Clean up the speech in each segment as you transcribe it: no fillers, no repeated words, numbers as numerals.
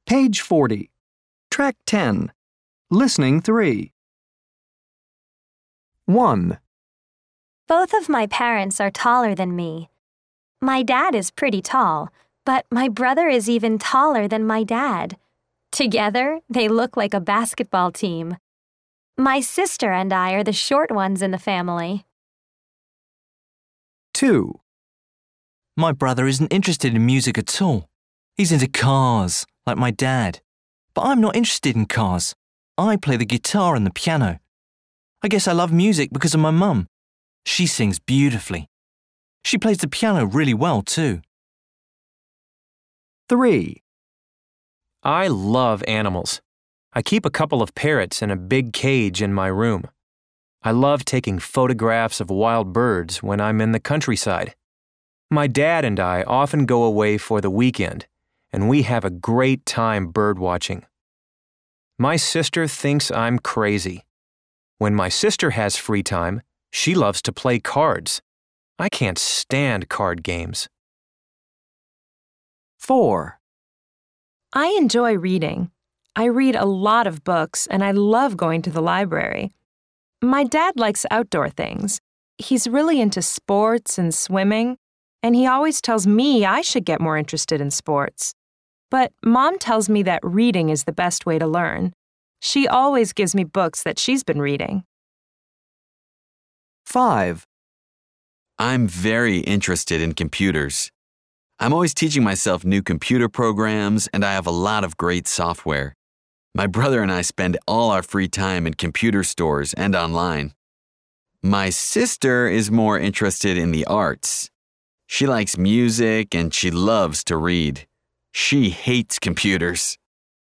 Page 40. Track 10. Listening 3. 1, Both of my parents are taller than me. My dad is pretty tall, but my brother is even taller than my dad. Together, they look like a basketball team. My sister and I are the short ones in the family. 2, My brother isn't interested in music at all. He's into cars, like my dad. But I'm not interested in cars. I play the guitar and the piano. I guess I love music because of my mum. She sings beautifully. She plays the piano really well too. 3, I love animals. I keep a couple of parrots in a big cage in my room. I love taking photographs of wild birds when I'm in the countryside. My dad and I often go away for the weekend, and we have a great time bird watching. My sister thinks I'm crazy. When my sister has free time, she loves to play cards. I can't stand card games. 4, I enjoy reading. I read a lot of books and I love going to the library. My dad likes outdoor things. He's really into sports and swimming, and he always tells me I should get more interested in sports. But Mom tells me that reading is the best way to learn. She always gives me books that she's been reading. 5, I'm very interested in computers. I'm always teaching myself new computer programs, and I have a lot of great software. My brother and I spend all our free time in computer stores and online. My sister is more interested in the arts. She likes music and she loves to read. She hates computers.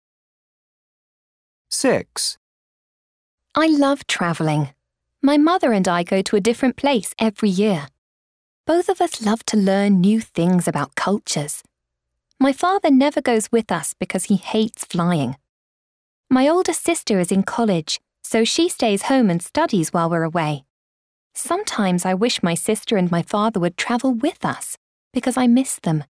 6, I love traveling. My mother and I go to a different place every year. Both of us love to learn new things about cultures. My father never goes with us because he hates flying. My older sister is in college, so she stays home and studies while we're away. Sometimes I wish my sister and my father would travel with us because I miss them.